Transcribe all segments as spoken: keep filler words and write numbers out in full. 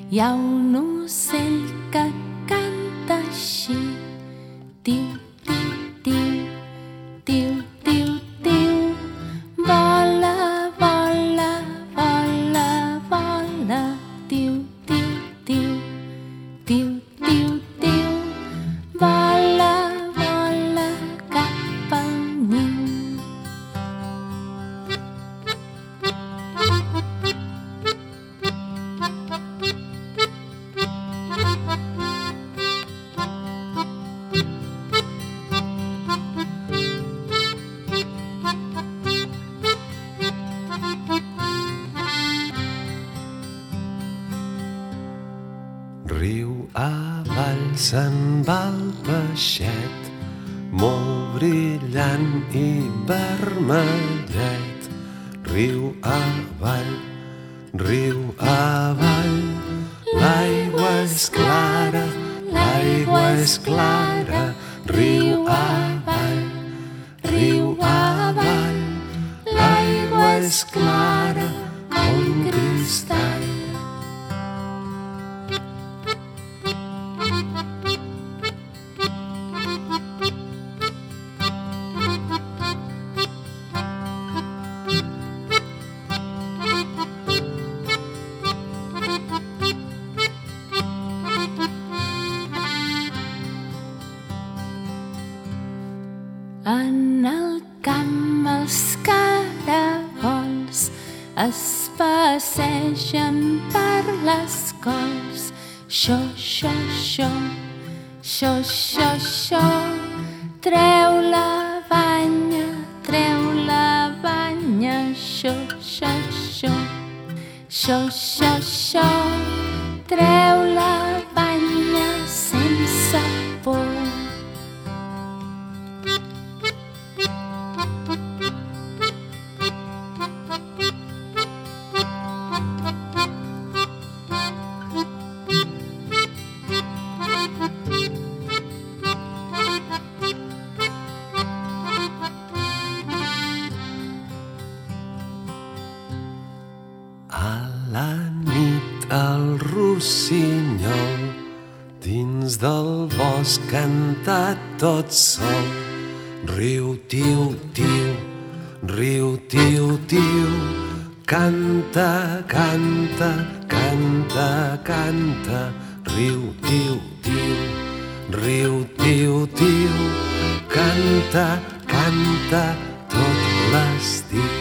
Hi ha un ocell que canta així, tiu, tiu, tiu, tiu, tiu, tiu. Vola, vola, vola, vola, tiu, tiu, tiu, tiu, tiu, tiu. Vola, vola cap al niu. Riu avall se'n va el peixet, molt brillant i vermellet. Riu avall, riu avall, l'aigua és clara, l'aigua és clara. Riu avall, riu avall, l'aigua és clara com cristall. En el camp els caragols es passegen per les cols. Xo, xo, xo, xo, xo, xo. Treu la banya, treu la banya. Xo, xo, xo, xo, xo, xo. Treu la banya sense por. A la nit el rossinyol dins del bosc canta tot sol. Riu, tiu, tiu, riu, tiu, tiu. Canta, canta, canta, canta. Riu, tiu, tiu, riu, tiu, tiu. Canta, canta tot l'estiu.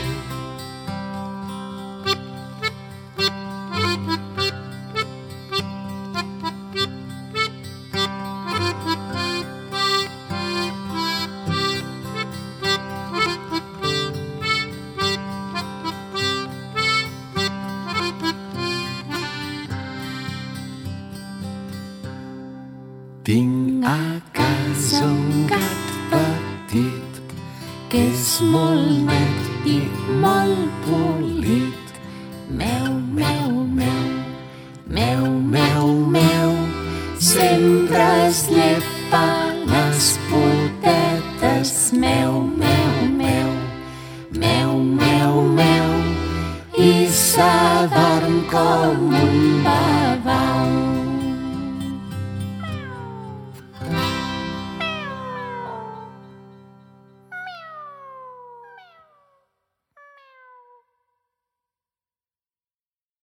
Tinc a casa un gat petit que és molt net i molt polit. Meu, meu, meu, meu, meu, meu. Sempre es llepa les potetes. Meu, meu, meu, meu, meu, meu. I s'adorm com un babau.